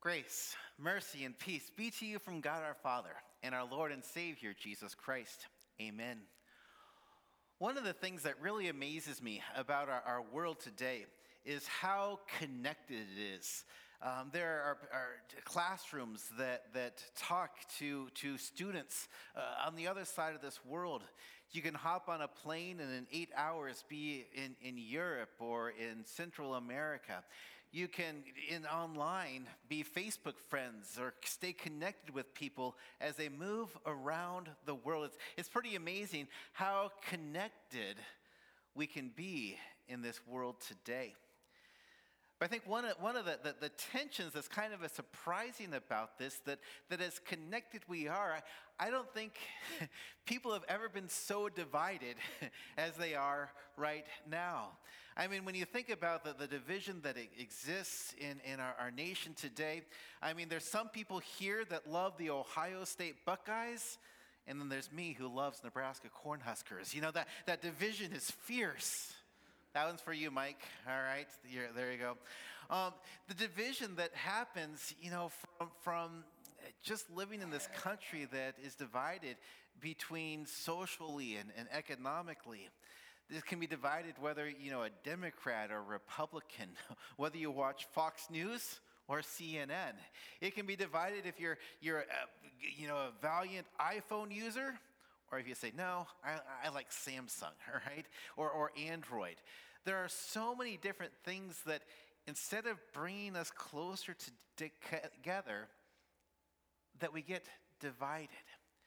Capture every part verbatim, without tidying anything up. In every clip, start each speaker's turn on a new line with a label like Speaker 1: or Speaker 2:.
Speaker 1: Grace, mercy, and peace be to you from God our Father and our Lord and Savior, Jesus Christ. Amen. One of the things that really amazes me about our, our world today is how connected it is. Um, there are, are classrooms that, that talk to, to students uh, on the other side of this world. You can hop on a plane and in eight hours be in, in Europe or in Central America. You can, in online, be Facebook friends or stay connected with people as they move around the world. It's, it's pretty amazing how connected we can be in this world today. But I think one of, one of the, the, the tensions that's kind of a surprising about this, that, that as connected we are, I, I don't think people have ever been so divided as they are right now. I mean, when you think about the, the division that exists in, in our, our nation today, I mean, there's some people here that love the Ohio State Buckeyes, and then there's me who loves Nebraska Cornhuskers. You know, that, that division is fierce. That one's for you, Mike. All right, You're, there you go. Um, the division that happens, you know, from, from just living in this country that is divided between socially and, and economically. This can be divided whether, you know, a Democrat or Republican, whether you watch Fox News or C N N. It can be divided if you're, you're a, you know, a valiant iPhone user, or if you say, no, I, I like Samsung, all right, or, or Android. There are so many different things that instead of bringing us closer to, together, that we get divided.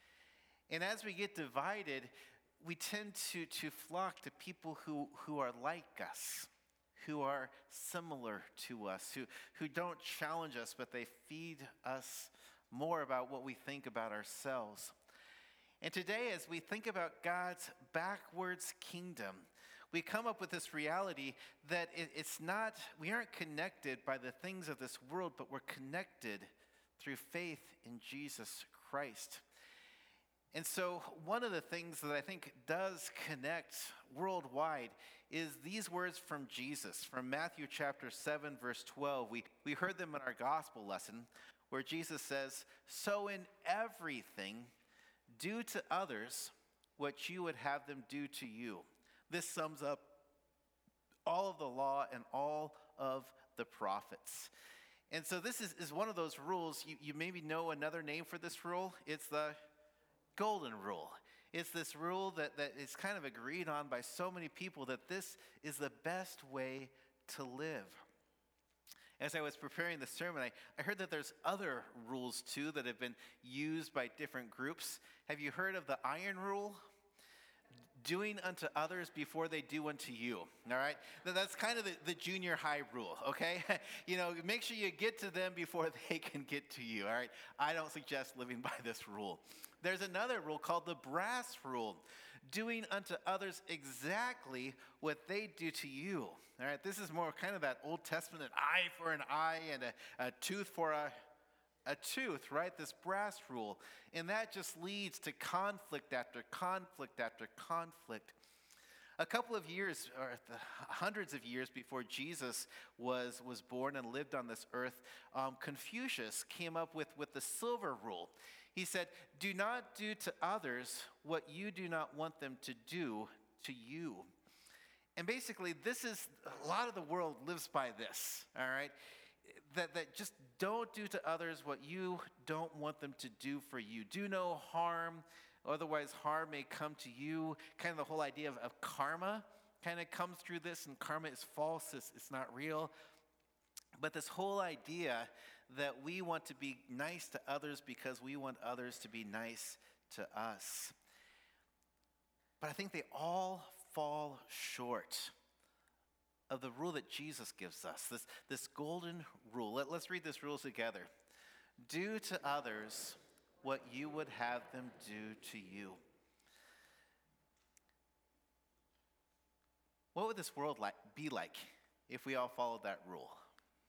Speaker 1: And as we get divided, we tend to, to flock to people who, who are like us, who are similar to us, who, who don't challenge us, but they feed us more about what we think about ourselves. And today, as we think about God's backwards kingdom, we come up with this reality that it, it's not, we aren't connected by the things of this world, but we're connected through faith in Jesus Christ. And so one of the things that I think does connect worldwide is these words from Jesus, from Matthew chapter seven, verse twelve. We, we heard them in our gospel lesson, where Jesus says, "So in everything, do to others what you would have them do to you." This sums up all of the law and all of the prophets. And so this is, is one of those rules. You, you maybe know another name for this rule. It's the golden rule. It's this rule that, that is kind of agreed on by so many people that this is the best way to live. As I was preparing the sermon, I, I heard that there's other rules too that have been used by different groups. Have you heard of the iron rule? Doing unto others before they do unto you, all right? That's kind of the, the junior high rule, okay? You know, make sure you get to them before they can get to you, all right? I don't suggest living by this rule. There's another rule called the brass rule, doing unto others exactly what they do to you, all right? This is more kind of that Old Testament, an eye for an eye and a, a tooth for a A tooth, right? This brass rule. And that just leads to conflict after conflict after conflict. A couple of years, or the hundreds of years before Jesus was, was born and lived on this earth, um, Confucius came up with, with the silver rule. He said, "Do not do to others what you do not want them to do to you." And basically, this is, a lot of the world lives by this, all right? That, that just don't do to others what you don't want them to do for you. Do no harm, otherwise harm may come to you. Kind of the whole idea of, of karma kind of comes through this, and karma is false, it's, it's not real. But this whole idea that we want to be nice to others because we want others to be nice to us. But I think they all fall short of the rule that Jesus gives us, this, this golden rule. Let, let's read this rule together. Do to others what you would have them do to you. What would this world like, be like if we all followed that rule?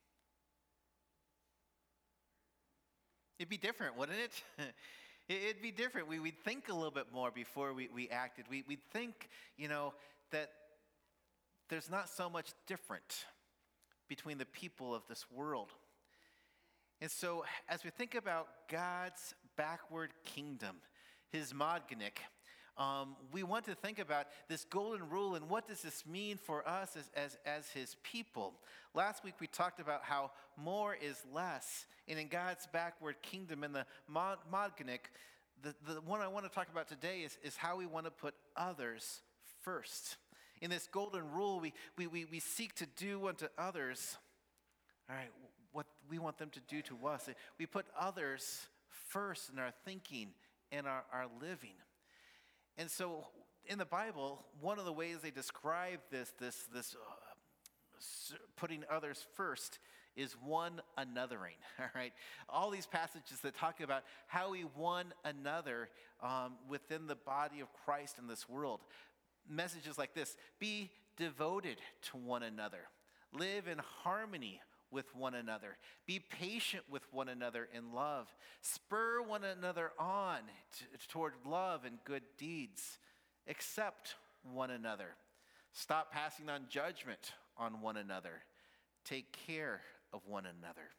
Speaker 1: It'd be different, wouldn't it? It'd be different. We, we'd think a little bit more before we, we acted. We, we'd think, you know, that there's not so much different between the people of this world. And And so as we think about God's backward kingdom, his Modganik, um, we want to think about this golden rule and what does this mean for us as, as, as his people. Last week we talked about how more is less. And in God's backward kingdom, in the Mod, Modganik, the, the one I want to talk about today is, is how we want to put others first. In this golden rule, we, we, we, we seek to do unto others, all right, what we want them to do to us. We put others first in our thinking and our, our living. And so in the Bible, one of the ways they describe this, this, this uh, putting others first is one anothering, all right? All these passages that talk about how we one another um, within the body of Christ in this world. Messages like this: be devoted to one another, live in harmony with one another, be patient with one another in love, spur one another on t- toward love and good deeds, accept one another, stop passing on judgment on one another, take care of one another.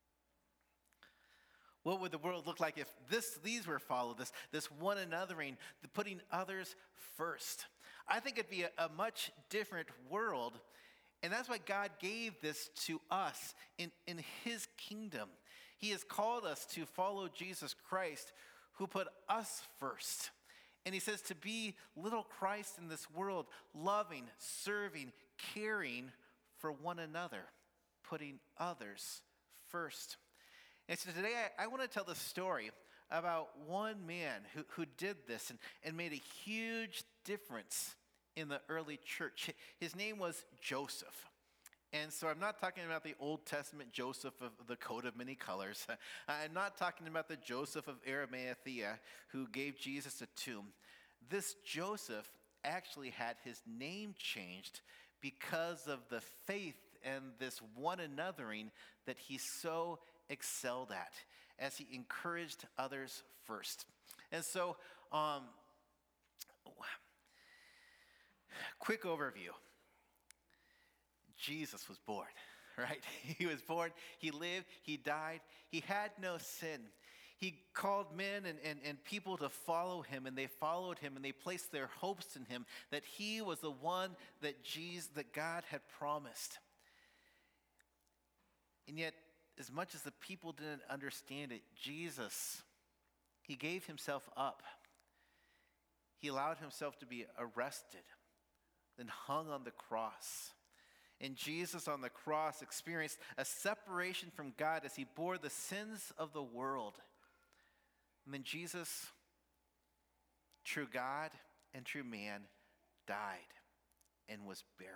Speaker 1: What would the world look like if this, these were followed, this, this one anothering, the putting others first? I think it'd be a, a much different world, and that's why God gave this to us in, in his kingdom. He has called us to follow Jesus Christ, who put us first. And he says to be little Christ in this world, loving, serving, caring for one another, putting others first. And so today I, I want to tell the story about one man who, who did this and, and made a huge difference in the early church. His name was Joseph. And so I'm not talking about the Old Testament Joseph of the coat of many colors. I'm not talking about the Joseph of Arimathea who gave Jesus a tomb. This Joseph actually had his name changed because of the faith and this one anothering that he so excelled at as he encouraged others first. And so, um, quick overview. Jesus was born, right? He was born, he lived, he died, he had no sin. He called men and, and, and people to follow him, and they followed him, and they placed their hopes in him, that he was the one that Jesus, that God had promised. And yet, as much as the people didn't understand it, Jesus, he gave himself up. He allowed himself to be arrested, then hung on the cross. And Jesus on the cross experienced a separation from God as he bore the sins of the world. And then Jesus, true God and true man, died and was buried.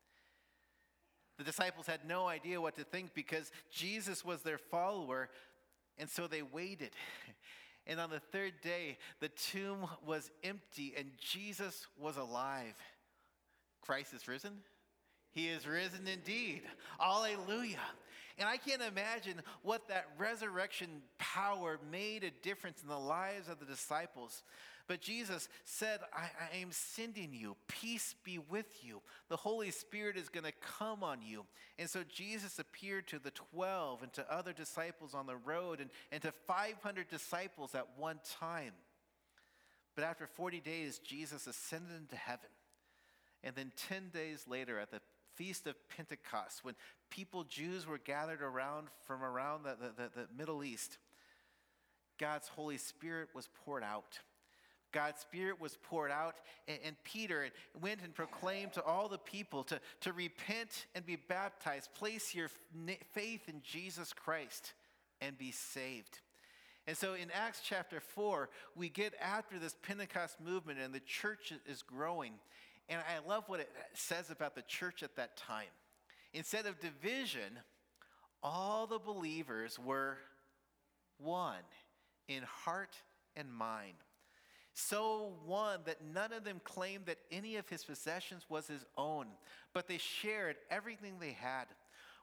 Speaker 1: The disciples had no idea what to think because Jesus was their follower, and so they waited. And on the third day, the tomb was empty and Jesus was alive. Christ is risen. He is risen indeed. Alleluia. And I can't imagine what that resurrection power made a difference in the lives of the disciples. But Jesus said, I, I am sending you. Peace be with you. The Holy Spirit is going to come on you. And so Jesus appeared to the twelve and to other disciples on the road and, and to five hundred disciples at one time. But after forty days, Jesus ascended into heaven. And then ten days later at the Feast of Pentecost, when people, Jews, were gathered around from around the, the, the, the Middle East, God's Holy Spirit was poured out. God's Spirit was poured out, and, and Peter went and proclaimed to all the people to, to repent and be baptized. Place your faith in Jesus Christ and be saved. And so in Acts chapter four, we get after this Pentecost movement, and the church is growing. And I love what it says about the church at that time. Instead of division, all the believers were one in heart and mind. So one that none of them claimed that any of his possessions was his own, but they shared everything they had.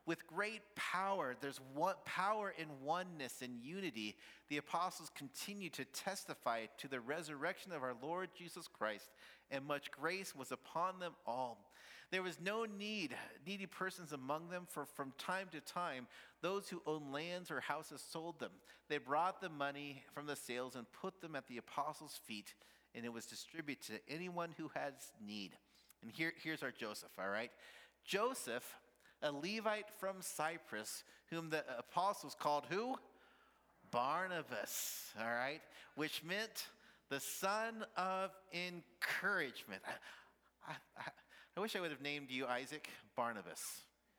Speaker 1: With great power, there's one power in oneness and unity. The apostles continued to testify to the resurrection of our Lord Jesus Christ, and much grace was upon them all. There was no need, needy persons among them, for from time to time, those who owned lands or houses sold them. They brought the money from the sales and put them at the apostles' feet, and it was distributed to anyone who has need. And here, here's our Joseph, all right? Joseph, a Levite from Cyprus, whom the apostles called who? Barnabas, all right? Which meant the son of encouragement. I, I, I wish I would have named you Isaac Barnabas.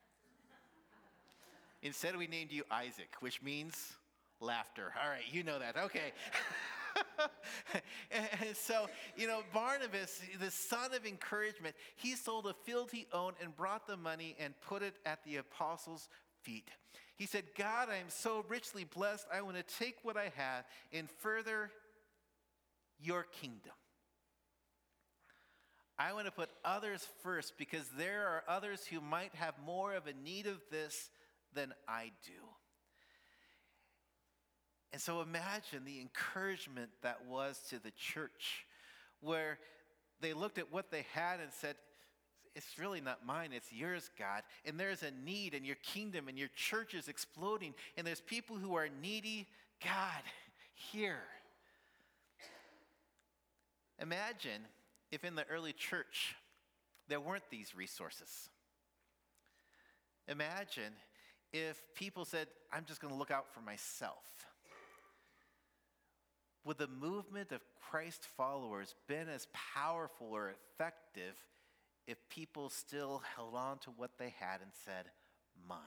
Speaker 1: Instead, we named you Isaac, which means laughter. All right, you know that. Okay. And so, you know, Barnabas, the son of encouragement, he sold a field he owned and brought the money and put it at the apostles' feet. He said, God, I am so richly blessed. I want to take what I have and further your kingdom. I want to put others first because there are others who might have more of a need of this than I do. And so imagine the encouragement that was to the church, where they looked at what they had and said, it's really not mine, it's yours, God. And there's a need, and your kingdom and your church is exploding, and there's people who are needy. God, here. Imagine if in the early church there weren't these resources. Imagine if people said, I'm just going to look out for myself. Would the movement of Christ followers been as powerful or effective if people still held on to what they had and said, mine?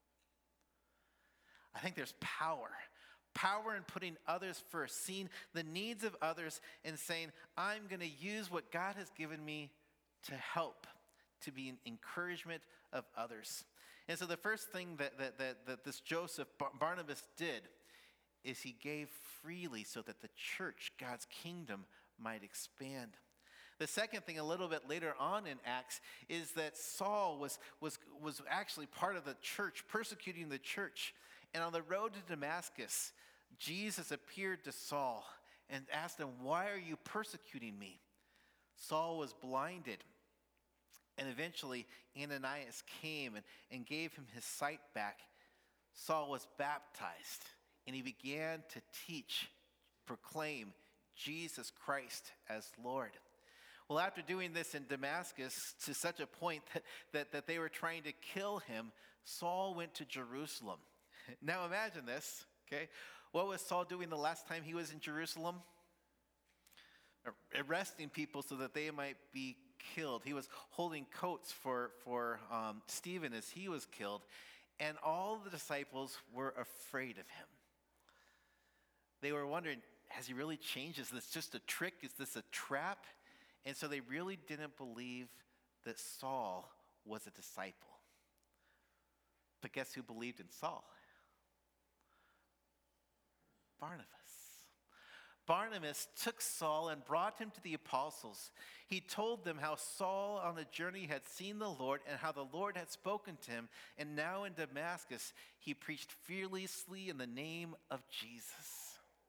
Speaker 1: I think there's power. Power in putting others first, seeing the needs of others and saying, I'm going to use what God has given me to help, to be an encouragement of others. And so the first thing that, that, that, that this Joseph, Barnabas did is he gave freely so that the church, God's kingdom, might expand. The second thing, a little bit later on in Acts, is that Saul was, was, was actually part of the church, persecuting the church. And on the road to Damascus, Jesus appeared to Saul and asked him, why are you persecuting me? Saul was blinded. And eventually Ananias came and, and gave him his sight back. Saul was baptized. And he began to teach, proclaim Jesus Christ as Lord. Well, after doing this in Damascus to such a point that, that, that they were trying to kill him, Saul went to Jerusalem. Now imagine this, okay? What was Saul doing the last time he was in Jerusalem? Arresting people so that they might be killed. He was holding coats for, for um, Stephen as he was killed. And all the disciples were afraid of him. They were wondering, has he really changed? Is this just a trick? Is this a trap? And so they really didn't believe that Saul was a disciple. But guess who believed in Saul? Barnabas. Barnabas took Saul and brought him to the apostles. He told them how Saul on the journey had seen the Lord and how the Lord had spoken to him. And now in Damascus, he preached fearlessly in the name of Jesus.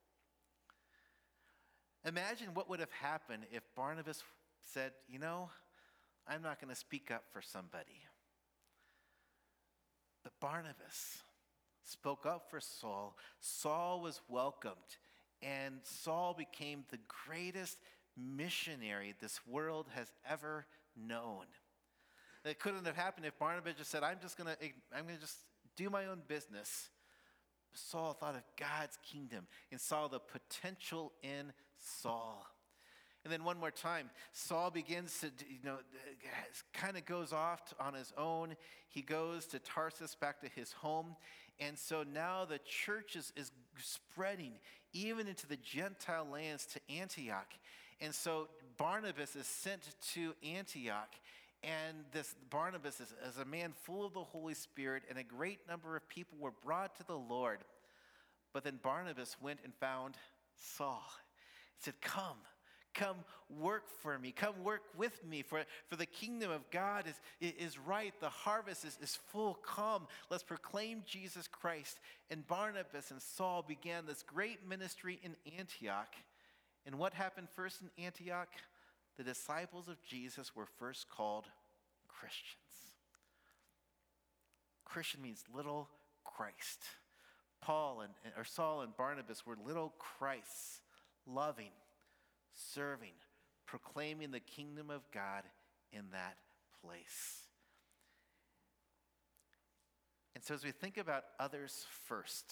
Speaker 1: Imagine what would have happened if Barnabas said, you know, I'm not going to speak up for somebody. But Barnabas spoke up for Saul. Saul was welcomed, and Saul became the greatest missionary this world has ever known. It couldn't have happened if Barnabas just said, I'm just going to I'm going to just do my own business. Saul thought of God's kingdom and saw the potential in Saul. And then one more time, Saul begins to, you know, kind of goes off on his own. He goes to Tarsus, back to his home. And so now the church is, is spreading even into the Gentile lands to Antioch. And so Barnabas is sent to Antioch. And this Barnabas is, is a man full of the Holy Spirit, and a great number of people were brought to the Lord. But then Barnabas went and found Saul. He said, come, Come work for me. Come work with me, for, for the kingdom of God is, is right. The harvest is, is full. Come, let's proclaim Jesus Christ. And Barnabas and Saul began this great ministry in Antioch. And what happened first in Antioch? The disciples of Jesus were first called Christians. Christian means little Christ. Paul and or Saul and Barnabas were little Christs, loving, serving, proclaiming the kingdom of God in that place. And so as we think about others first,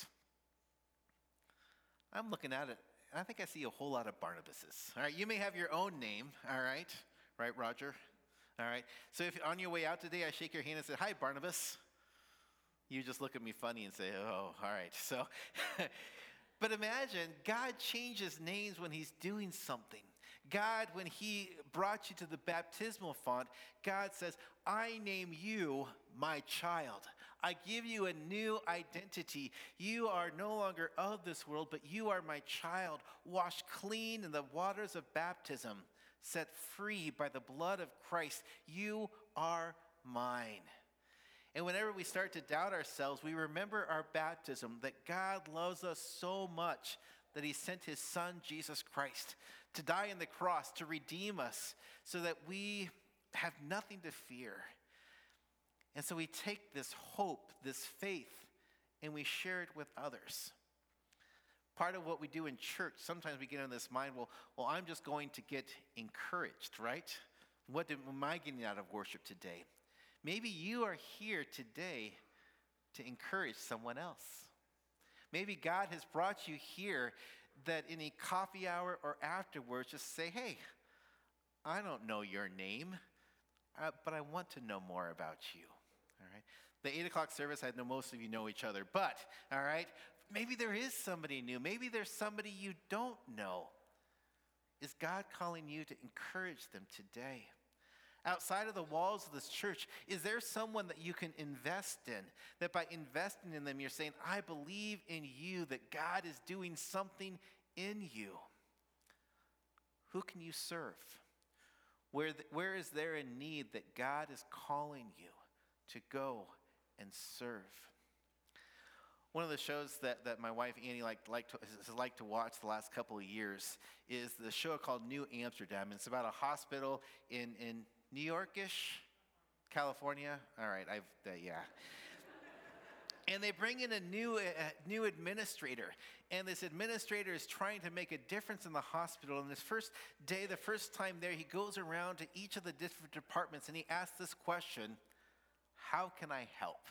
Speaker 1: I'm looking at it, and I think I see a whole lot of Barnabases. All right, you may have your own name, all right? Right, Roger? All right. So if on your way out today, I shake your hand and say, "Hi, Barnabas," you just look at me funny and say, "Oh, all right." So, but imagine God changes names when he's doing something. God, when he brought you to the baptismal font, God says, "I name you my child. I give you a new identity. You are no longer of this world, but you are my child, washed clean in the waters of baptism, set free by the blood of Christ. You are mine." And whenever we start to doubt ourselves, we remember our baptism, that God loves us so much that he sent his son, Jesus Christ, to die on the cross, to redeem us, so that we have nothing to fear. And so we take this hope, this faith, and we share it with others. Part of what we do in church, sometimes we get in this mind, well, well, I'm just going to get encouraged, right? What am I getting out of worship today? Maybe you are here today to encourage someone else. Maybe God has brought you here that in a coffee hour or afterwards, just say, "Hey, I don't know your name, uh, but I want to know more about you." All right. The eight o'clock service, I know most of you know each other, but, all right, maybe there is somebody new. Maybe there's somebody you don't know. Is God calling you to encourage them today? Outside of the walls of this church, is there someone that you can invest in? That by investing in them, you're saying, "I believe in you, that God is doing something in you." Who can you serve? Where, the, where is there a need that God is calling you to go and serve? One of the shows that, that my wife Annie liked, liked to, has liked to watch the last couple of years is the show called New Amsterdam. It's about a hospital in, in New York-ish, California. All right, I've, uh, yeah. And they bring in a new, uh, new administrator. And this administrator is trying to make a difference in the hospital. And this first day, the first time there, he goes around to each of the different departments and he asks this question: "How can I help?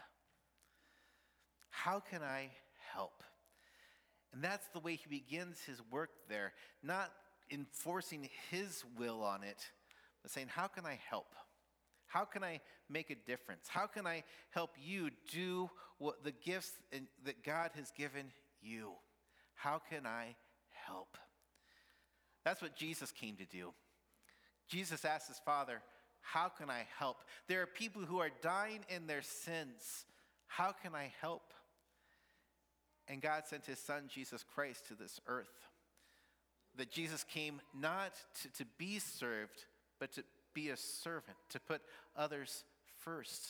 Speaker 1: How can I help?" And that's the way he begins his work there, not enforcing his will on it, but saying, "How can I help? How can I make a difference? How can I help you do what the gifts in, that God has given you? How can I help?" That's what Jesus came to do. Jesus asked his Father, "How can I help? There are people who are dying in their sins. How can I help?" And God sent his son, Jesus Christ, to this earth. That Jesus came not to, to be served, but to be a servant, to put others first.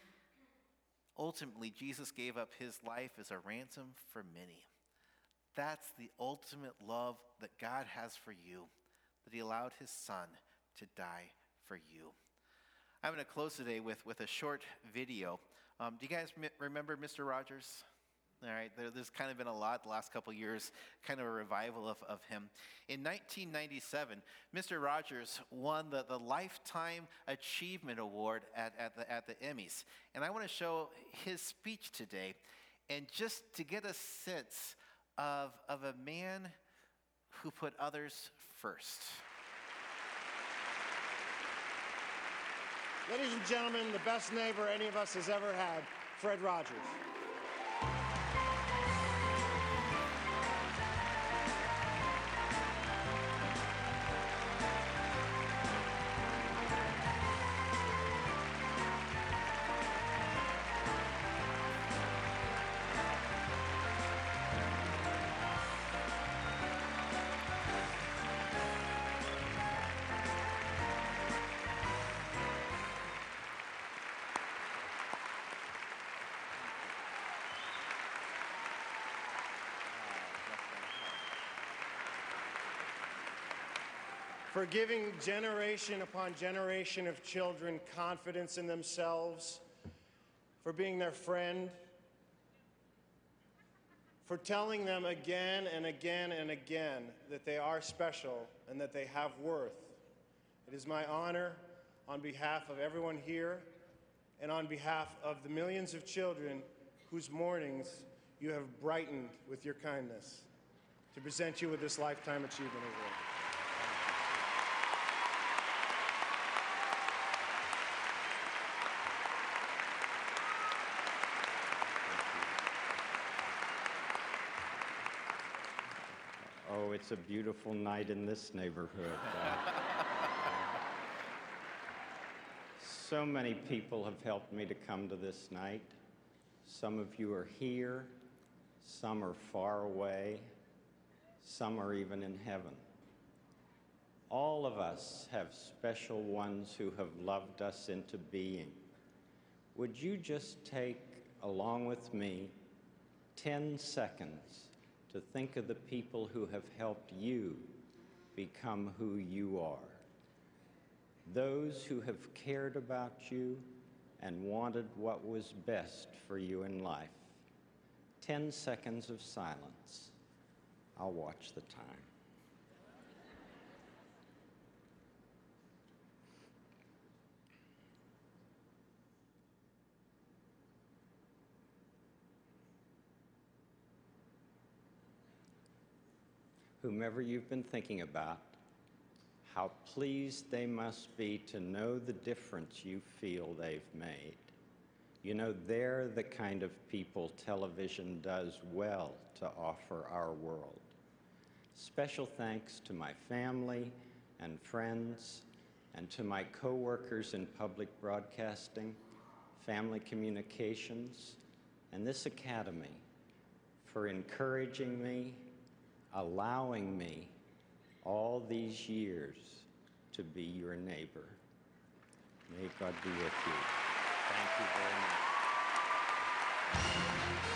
Speaker 1: Ultimately, Jesus gave up his life as a ransom for many. That's the ultimate love that God has for you, that he allowed his son to die for you. I'm going to close today with, with a short video. Um, do you guys m- remember Mister Rogers? All right, there, there's kind of been a lot the last couple of years, kind of a revival of, of him. In nineteen ninety-seven, Mister Rogers won the, the Lifetime Achievement Award at, at, the, at the Emmys. And I want to show his speech today, and just to get a sense of, of a man who put others first.
Speaker 2: Ladies and gentlemen, the best neighbor any of us has ever had, Fred Rogers. for giving generation upon generation of children confidence in themselves, for being their friend, for telling them again and again and again that they are special and that they have worth. It is my honor, on behalf of everyone here and on behalf of the millions of children whose mornings you have brightened with your kindness, to present you with this Lifetime Achievement Award.
Speaker 3: Oh, it's a beautiful night in this neighborhood. Uh, so many people have helped me to come to this night. Some of you are here, some are far away, some are even in heaven. All of us have special ones who have loved us into being. Would you just take, along with me, ten seconds to think of the people who have helped you become who you are? Those who have cared about you and wanted what was best for you in life. Ten seconds of silence. I'll watch the time. Whomever you've been thinking about, how pleased they must be to know the difference you feel they've made. You know, they're the kind of people television does well to offer our world. Special thanks to my family and friends, and to my co-workers in public broadcasting, family communications, and this academy for encouraging me, allowing me all these years to be your neighbor. May God be with you. Thank you very much.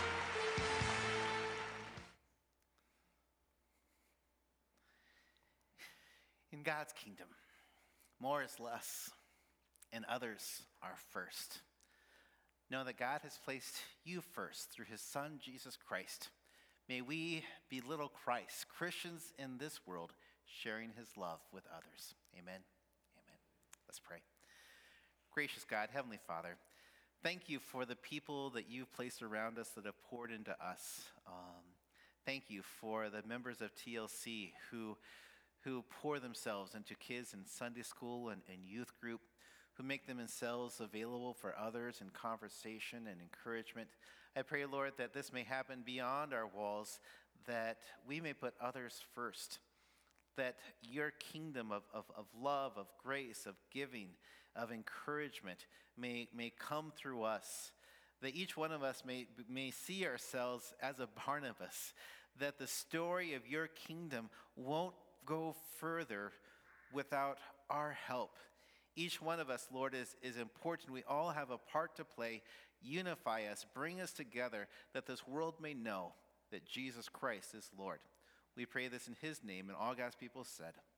Speaker 1: In God's kingdom, more is less, and others are first. Know that God has placed you first through his Son, Jesus Christ. May we be little Christ, Christians in this world, sharing his love with others. Amen. Amen. Let's pray. Gracious God, Heavenly Father, thank you for the people that you've placed around us that have poured into us. Um, thank you for the members of T L C who, who pour themselves into kids in Sunday school and, and youth group, who make themselves available for others in conversation and encouragement. I pray, Lord, that this may happen beyond our walls, that we may put others first, that your kingdom of, of, of love, of grace, of giving, of encouragement may, may come through us, that each one of us may, may see ourselves as a Barnabas, that the story of your kingdom won't go further without our help. Each one of us, Lord, is, is important. We all have a part to play. Unify us, bring us together, that this world may know that Jesus Christ is Lord. We pray this in his name, and all God's people said,